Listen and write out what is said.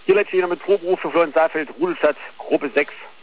Hier letztlich noch mit Proberuf für Florian Saalfeld, Rudolstadt, Gruppe 6.